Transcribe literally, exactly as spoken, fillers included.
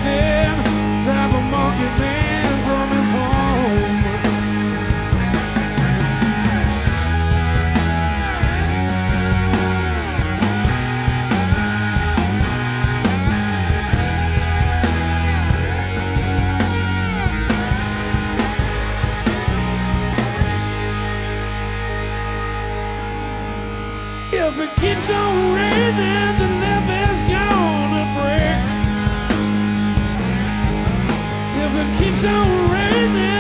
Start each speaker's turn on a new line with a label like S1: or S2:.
S1: then drive a monkey man from his home. If it keeps on raining, the levee's gonna break. If it keeps on raining,